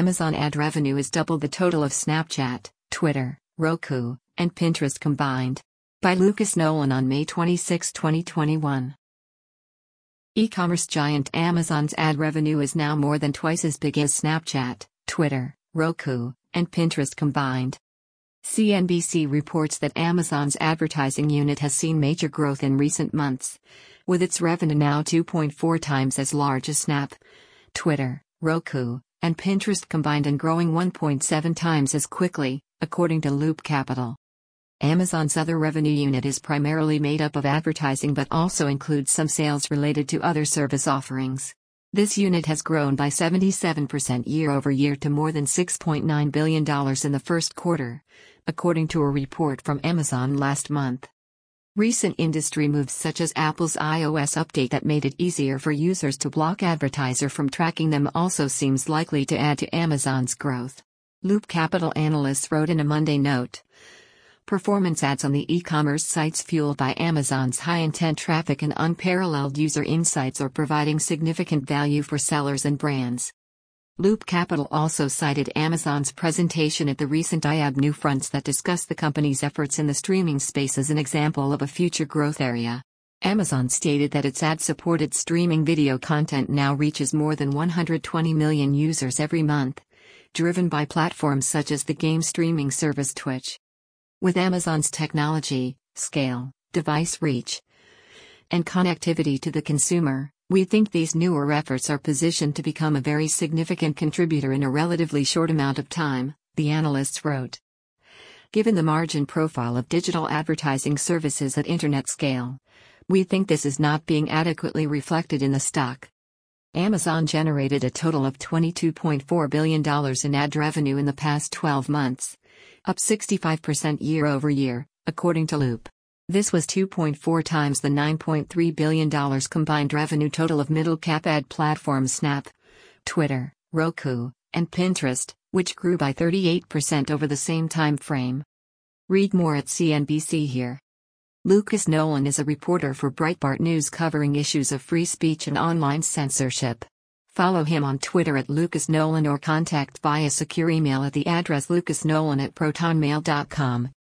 Amazon ad revenue is double the total of Snapchat, Twitter, Roku, and Pinterest combined. By Lucas Nolan on May 26, 2021. E-commerce giant Amazon's ad revenue is now more than twice as big as Snapchat, Twitter, Roku, and Pinterest combined. CNBC reports that Amazon's advertising unit has seen major growth in recent months, with its revenue now 2.4 times as large as Snap, Twitter, Roku, and Pinterest combined and growing 1.7 times as quickly, according to Loop Capital. Amazon's other revenue unit is primarily made up of advertising but also includes some sales related to other service offerings. This unit has grown by 77% year-over-year to more than $6.9 billion in the first quarter, according to a report from Amazon last month. Recent industry moves such as Apple's iOS update that made it easier for users to block advertisers from tracking them also seems likely to add to Amazon's growth. Loop Capital analysts wrote in a Monday note, "Performance ads on the e-commerce sites fueled by Amazon's high-intent traffic and unparalleled user insights are providing significant value for sellers and brands." Loop Capital also cited Amazon's presentation at the recent IAB Newfronts that discussed the company's efforts in the streaming space as an example of a future growth area. Amazon stated that its ad-supported streaming video content now reaches more than 120 million users every month, driven by platforms such as the game streaming service Twitch. With Amazon's technology, scale, device reach, and connectivity to the consumer, we think these newer efforts are positioned to become a very significant contributor in a relatively short amount of time, the analysts wrote. Given the margin profile of digital advertising services at internet scale, we think this is not being adequately reflected in the stock. Amazon generated a total of $22.4 billion in ad revenue in the past 12 months, up 65% year-over-year, according to Loop. This was 2.4 times the $9.3 billion combined revenue total of middle-cap ad platforms Snap, Twitter, Roku, and Pinterest, which grew by 38% over the same time frame. Read more at CNBC here. Lucas Nolan is a reporter for Breitbart News covering issues of free speech and online censorship. Follow him on Twitter at Lucas Nolan or contact via secure email at the address lucasnolan@protonmail.com.